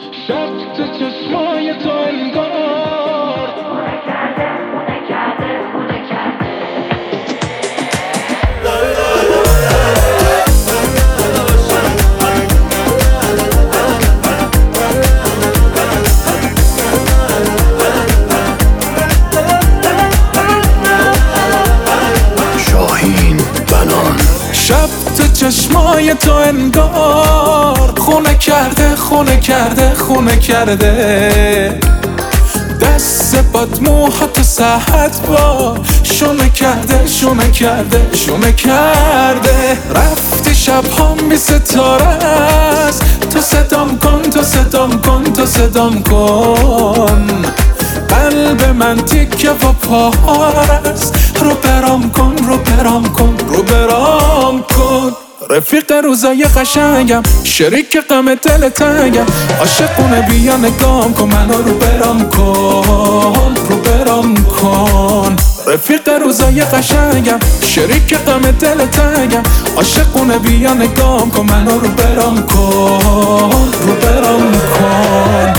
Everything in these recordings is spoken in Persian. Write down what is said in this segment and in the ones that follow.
شب تو چشمای تو انگار شاهین بنان. شب تو چشمای تو انگار خونه کرده خونه کرده خونه کرده، دست باد موها تو ساحت با شونه کرده شونه کرده شونه کرده. رفتی شبهام بی ستاره است، تو صدام کن تو صدام کن تو صدام کن. قلب من تیکه و پاره است، رو برام کن رو برام کن رو برام کن. رفیق روزای قشنگم، شریک غم دل تنگم، عاشقونه بیا نگام کن منو رو برام کن رو برام کن. رفیق روزای قشنگم، شریک غم دل تنگم، عاشقونه بیا نگام کن منو رو برام کن رو برام کن.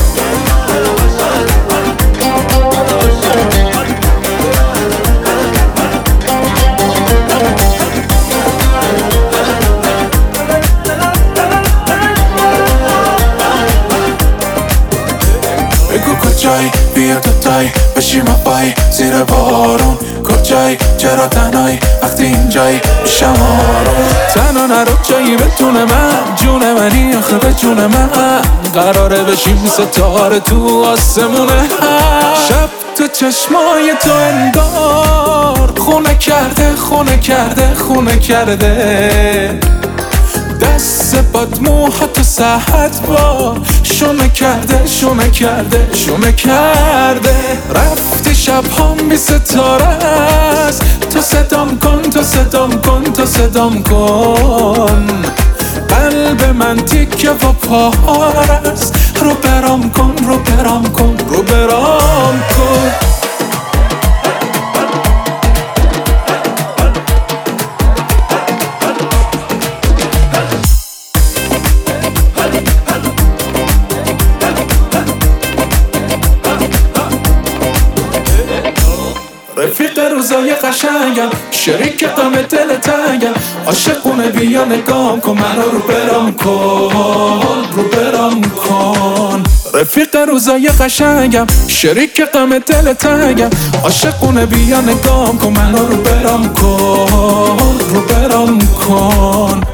بگو کجایی بیا دوتایی بشیم پای زیر بارون. کجایی چرا تنهایی وقتی اینجایی میشم آروم. تنها نرو جایی بتونه من جون منی آخه به جون من قراره بشیم ستاره تو آسمونه. شب تو چشمای تو انگار خونه کرده خونه کرده خونه کرده، دست باد موها تو ساحت با شونه کرده شونه کرده شونه کرده. رفتی شبهام بی ستاره است، تو صدام کن تو صدام کن تو صدام کن. قلب من تیکه و پاره است، رو برام کن رو برام کن رو برام کن. رفیق روزای قشنگم، شریک غم دل تنگم، عاشقونه بیا نگام کن منو رو برام کن رو برام کن. رفیق روزای قشنگم، شریک غم دل تنگم، عاشقونه بیا نگام کن منو رو برام کن رو برام کن.